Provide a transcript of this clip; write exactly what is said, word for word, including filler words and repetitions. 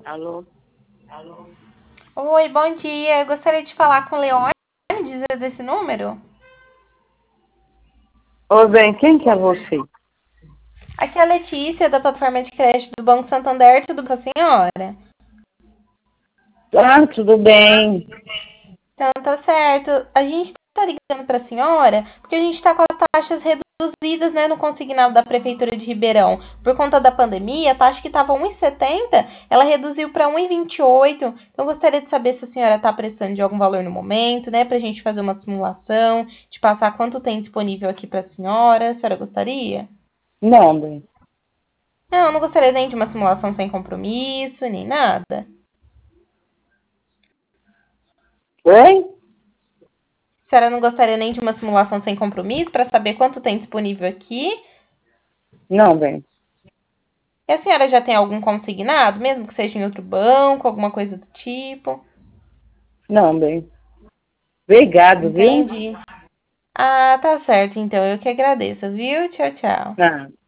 Alô? Oi, bom dia. Eu gostaria de falar com o Leone, dizer desse número. Ô, bem, quem que é você? Aqui é a Letícia, da plataforma de crédito do Banco Santander. Tudo com a senhora? Ah, tudo bem. Então, tá certo. A gente tá ligando para a senhora porque a gente está com as taxas reduzidas, né, no consignado da Prefeitura de Ribeirão. Por conta da pandemia, a taxa que estava um e setenta, ela reduziu para um e vinte e oito. Então, eu gostaria de saber se a senhora está precisando de algum valor no momento, né, para a gente fazer uma simulação, de passar quanto tem disponível aqui para a senhora. A senhora gostaria? Não, bem. Não, eu não gostaria nem de uma simulação sem compromisso, nem nada. Oi? A senhora não gostaria nem de uma simulação sem compromisso para saber quanto tem disponível aqui? Não, bem. E a senhora já tem algum consignado, mesmo que seja em outro banco, alguma coisa do tipo? Não, bem. Obrigado, viu? Entendi. Ah, tá certo, então. Eu que agradeço, viu? Tchau, tchau. Ah.